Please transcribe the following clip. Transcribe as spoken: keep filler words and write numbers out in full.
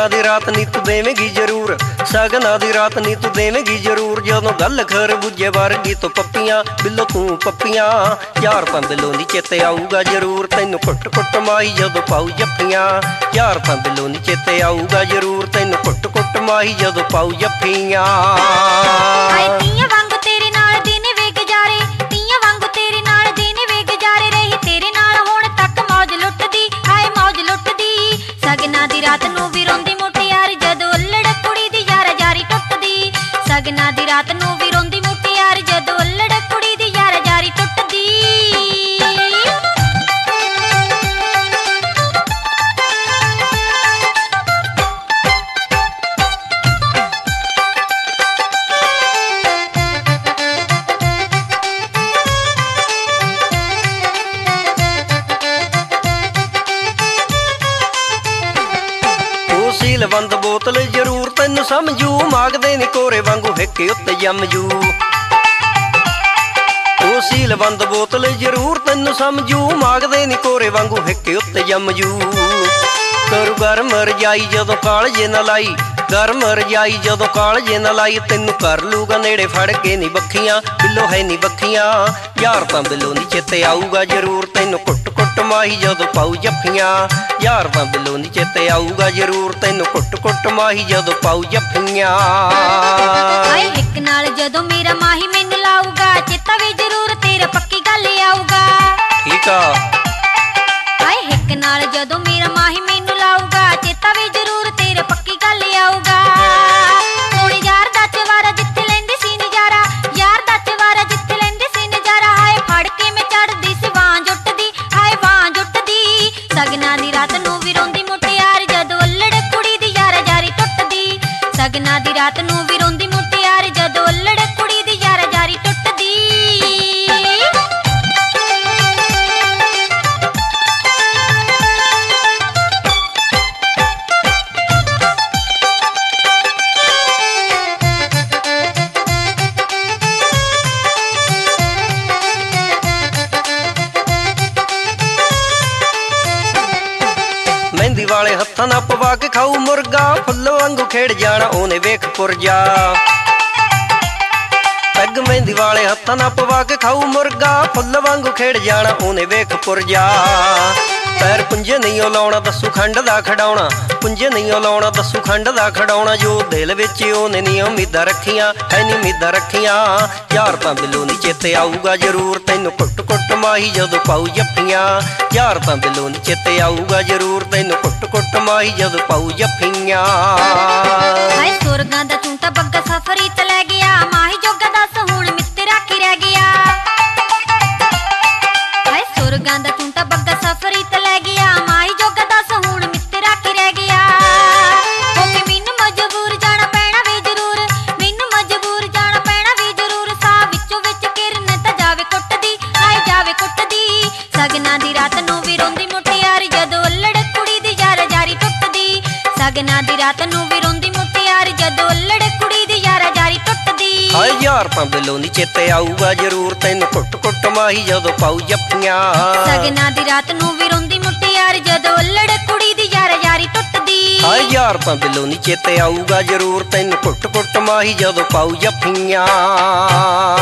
दी रात नी तू देवेगी जरूर, सगना दी रात नी तू देवेगी जरूर। जदों गल खरबूजे वर्गी तो पप्पियां बिल्लो तू पप्पियां, यार तां बिल्लो नी चेते आऊगा जरूर तैनू कुट कुट माही जदों पाऊ जफ्फियां। यार तां बिल्लो नी चेते आऊगा जरूर तैनू कुट कुट माही जदों पाऊ जफ्फियां। सगना दी रात नू भी रोंदी मुटियार जदों अल्लड़ कुड़ी दी यारा जारी टुटदी। सगना दी रात नू भी रोंदी मुटियार जदों अल्लड़ कुड़ी दी यारा जारी टुटदी। बंद बोतल जरूर तैनू समझू, मागदे नी कोरे वांगू हिक उत्ते जमजू। ओ सील बंद बोतल जरूर तैनू समझू, मागदे नी कोरे वांगू हिक उत्ते जमजू। करू गरम रजाई जदों कालजे न लाई, गरम रजाई जदों कालजे न लाई। तैनू कर लूगा नेड़े फड़ के नी बखियां, बिल्लो है नी बखियां। यार तां बिल्लो नी चेते आऊगा जरूर तैनू कुट कुट माही जदों पाऊ जफ्फियां। यार तां बिल्लो नी चेते आऊगा जरूर तैनू कुट कुट माही जदों पाऊ जफ्फियां। हाय हिक नाल जदों मेरा माही मैनू लाऊगा, चेता वे जरूर तेरा पक्की गल आऊगा। ठीक आ। हाय हिक नाल जदों मेरा माही मैनू लाऊगा, चेता वे जरूर तेरा पक्की गल आऊगा। हुण यार दा चवारा जिथे लैंदी सी नजारा, यार दा चवारा जिथे लैंदी सी नजारा। हाय फड़ के मैं चढ़दी सी वां जुटदी, हाय वां जुटदी। सगना दी रात नू भी रोंदी मुटियार जदों अल्लड़ कुड़ी दी यारा जारी टुटदी। सगना दी रात नू भी रोंदी मुटियार जदों अल्लड़ कुड़ी दी यारा जारी टुटदी। मेहंदी वाले हत्थां नाल पवा के खाऊ मुर्गा, फुੱਲ वांगू खेड़ जाना ओने वेख पुरजा। पैग मेहंदी वाले हत्थां नाल पवा के खाऊ मुर्गा, फुੱਲ वांगू खेड़ जाना ओने वेख पुरजा। पैर पुंजे नहीं लाउणा दस्सू खंड दा खड़ाउणा, पुंजे नहीं लाउणा दस्सू खंड दा खड़ाउणा। जो दिल विच ओने नी उम्मीदां रखियां, है नी उम्मीदां रखियां। यार तां बिल्लो नी चेते आऊगा जरूर तैनू कुट कुट माही जदों पाऊ जफ्फियां। यार तां बिल्लो नी चेते आऊगा जरूर तैनू कुट कुट माही जदों पाऊ जफ्फियां। हाय सुरगां दा चूंटा बग्गा सफरी ते लै गया, माही जोगा दस हुण मित्तरा की रह गया। हाय सुरगां दा चूंटा बग्गा सफरी ते लै गया, माही जोगा दस हुण मित्तरा की रह गया। हो के मैनू मजबूर जाना पैना वे जरूर, मैनू मजबूर जाना पैना वे जरूर। साह विचों विच किरन तां जावे कुटदी, हाय जावे कुटदी। सगना दी रात नू भी रोंदी मुटियार जदों अल्लड़ कुड़ी दी यारा जारी टुटदी। सगना दी रात नू भी रोंदी मुटियार जदों अल्लड़ कुड़ी दी यारा जारी टुटदी। हाय यार तां बिल्लो नी चेते आऊगा जरूर तैनू कुट कुट माही जदों पाऊ जफ्फियां। सगना दी रात नू भी रोंदी मुटियार जदों अल्लड़ कुड़ी दी यारा जारी टुटदी। हाय यार तां बिल्लो नी चेते आऊगा जरूर तैनू कुट कुट माही जदों पाऊ जफ्फियां।